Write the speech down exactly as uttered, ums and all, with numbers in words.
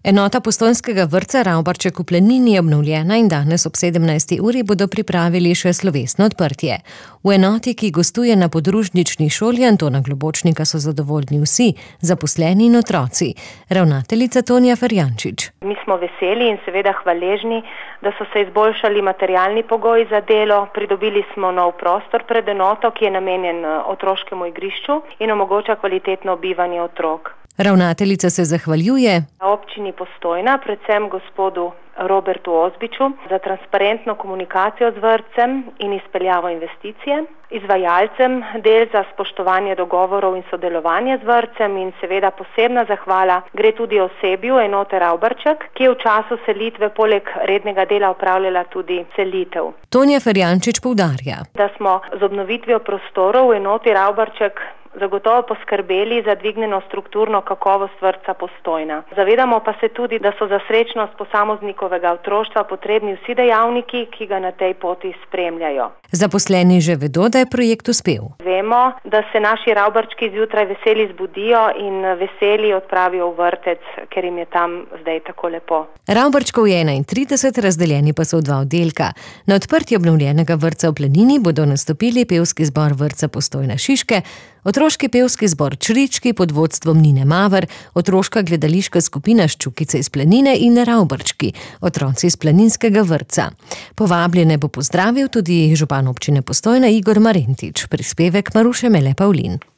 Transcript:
Enota postojnskega vrtca Ravbarček v Planini je obnovljena in danes ob sedemnajsti uri bodo pripravili še slovesno odprtje. V enoti, ki gostuje na podružnični šoli Antona Globočnika, so zadovoljni vsi, zaposleni in otroci. Ravnateljica Tonja Ferjančič. Mi smo veseli in seveda hvaležni, da so se izboljšali materialni pogoji za delo. Pridobili smo nov prostor pred enoto, ki je namenjen otroškemu igrišču in omogoča kvalitetno bivanje otrok. Ravnateljica se zahvaljuje občini Postojna, predvsem gospodu Robertu Ozbiču, za transparentno komunikacijo z vrtcem in izpeljavo investicije, izvajalcem del za spoštovanje dogovorov in sodelovanje z vrtcem in seveda posebna zahvala gre tudi osebju enote Ravbarček, ki je v času selitve poleg rednega dela opravljala tudi selitev. Tonja Ferjančič poudarja, da smo z obnovitvijo prostorov v enoti Ravbarček zagotovo poskrbeli za dvignjeno strukturno kakovost vrtca Postojna. Zavedamo pa se tudi, da so za srečnost posameznikovega otroštva potrebni vsi dejavniki, ki ga na tej poti spremljajo. Zaposleni že vedo, da je projekt uspel. Vemo, da se naši Ravbarčki zjutraj veseli zbudijo in veseli odpravijo v vrtec, ker jim je tam zdaj tako lepo. Ravbarčkov je enaintrideset, razdeljeni pa so v dva oddelka. Na odprtju obnovljenega vrtca v Planini bodo nastopili pevski zbor vrtca Postojna Šiške, otroški pevski zbor Črički pod vodstvom Nine Maver, otroška gledališka skupina Ščukice iz Planine in Ravbarčki, otroci iz planinskega vrtca. Povabljene bo pozdravil tudi župan občine Postojna Igor Marentič, prispevek Maruše Mele Pavlin.